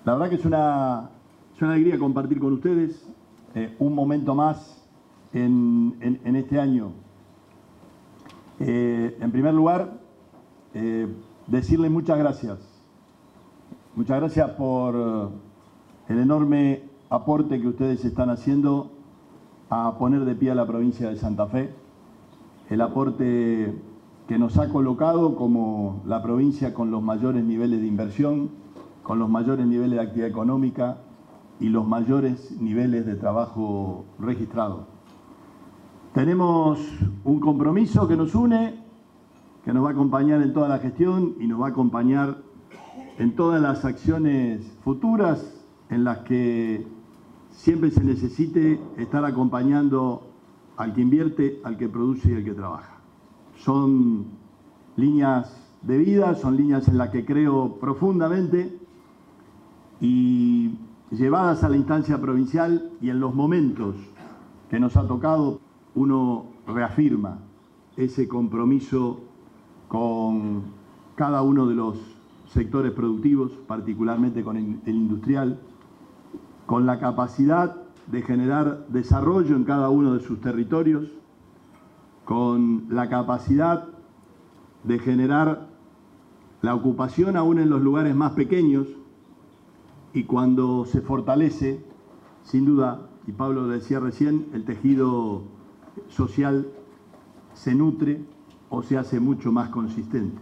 La verdad que es una alegría compartir con ustedes un momento más en este año. En primer lugar, decirles muchas gracias. Muchas gracias por el enorme aporte que ustedes están haciendo a poner de pie a la provincia de Santa Fe. El aporte que nos ha colocado como la provincia con los mayores niveles de inversión, con los mayores niveles de actividad económica y los mayores niveles de trabajo registrados. Tenemos un compromiso que nos une, que nos va a acompañar en toda la gestión y nos va a acompañar en todas las acciones futuras en las que siempre se necesite estar acompañando al que invierte, al que produce y al que trabaja. Son líneas de vida, son líneas en las que creo profundamente y llevadas a la instancia provincial y en los momentos que nos ha tocado, uno reafirma ese compromiso con cada uno de los sectores productivos, particularmente con el industrial, con la capacidad de generar desarrollo en cada uno de sus territorios, con la capacidad de generar la ocupación aún en los lugares más pequeños, y cuando se fortalece, sin duda, y Pablo lo decía recién, el tejido social se nutre o se hace mucho más consistente.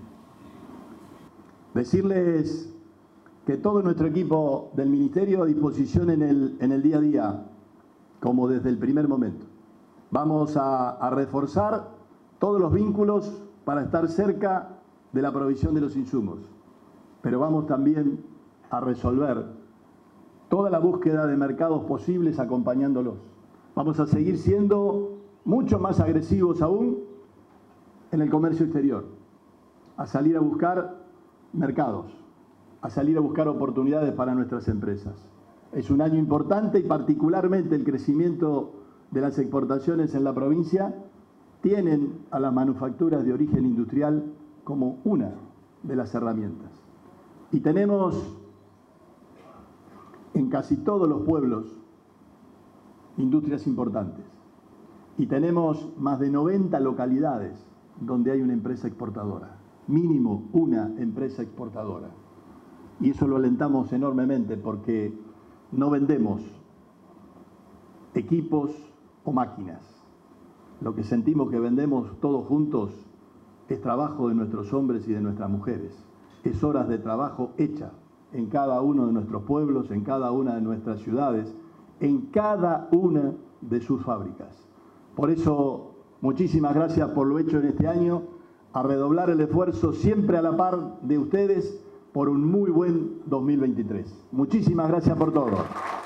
Decirles que todo nuestro equipo del Ministerio a disposición en el día a día, como desde el primer momento. Vamos a reforzar todos los vínculos para estar cerca de la provisión de los insumos, pero vamos también a resolver toda la búsqueda de mercados posibles acompañándolos. Vamos a seguir siendo mucho más agresivos aún en el comercio exterior, a salir a buscar mercados, a salir a buscar oportunidades para nuestras empresas. Es un año importante y particularmente el crecimiento de las exportaciones en la provincia tienen a las manufacturas de origen industrial como una de las herramientas. Y tenemos en casi todos los pueblos industrias importantes. Y tenemos más de 90 localidades donde hay una empresa exportadora, mínimo una empresa exportadora. Y eso lo alentamos enormemente porque no vendemos equipos o máquinas. Lo que sentimos que vendemos todos juntos es trabajo de nuestros hombres y de nuestras mujeres. Es horas de trabajo hecha en cada uno de nuestros pueblos, en cada una de nuestras ciudades, en cada una de sus fábricas. Por eso, muchísimas gracias por lo hecho en este año, a redoblar el esfuerzo siempre a la par de ustedes por un muy buen 2023. Muchísimas gracias por todo.